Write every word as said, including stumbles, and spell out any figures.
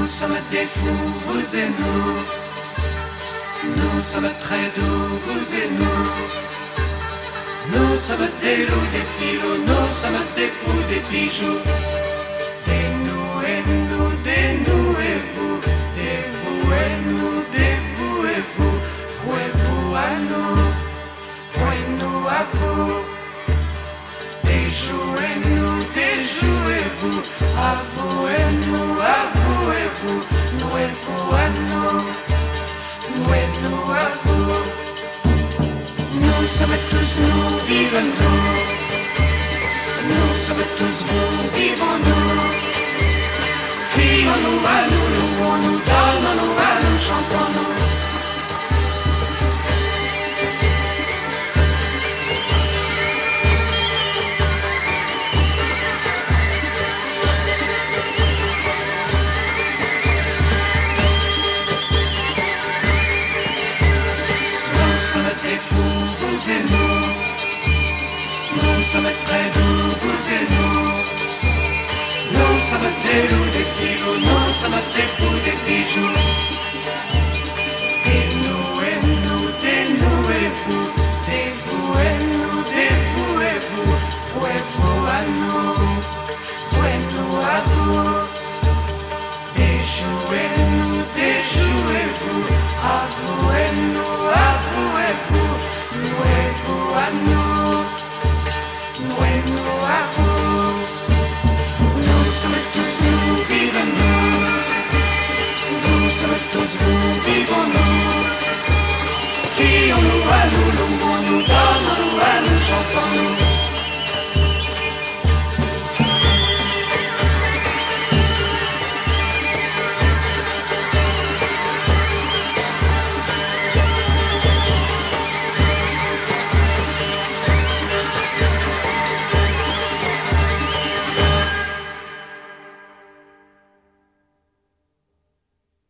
sommes des fous, vous et nous. Nous sommes très doux, vous et nous. Nous sommes des loups, des filous, nous sommes des poux, des bijoux. Des nous et nous, des nous et vous. Des vous et nous, des vous et vous. Vous et vous à nous, vous et nous à vous. Des jouez-nous, des jouez-vous. À vous et nous, à vous et vous. Nous et vous à nous, nous et nous à vous. Nous sommes tous nous, vivons-nous. Nous sommes tous vous, vivons-nous. Crions-nous à nous, louons-nous, donnons-nous à nous, chantons-nous. Nous sommes très doux, vous et nous. Nous sommes des loups, des filous, nous sommes des poux, des bijoux. Des nous et nous, des nous et vous. Des vous et nous, des vous et vous. Vous et vous à nous, vous et nous à vous. Des jouez-nous, des jouez-vous. À vous et nous, à vous et vous. Nous et vous à nous, nous et nous à vous. Nous sommes tous nous, vivons-nous. Nous sommes tous vous, vivons-nous. Crions-nous à nous, louons-nous, donnons-nous à nous, chantons-nous.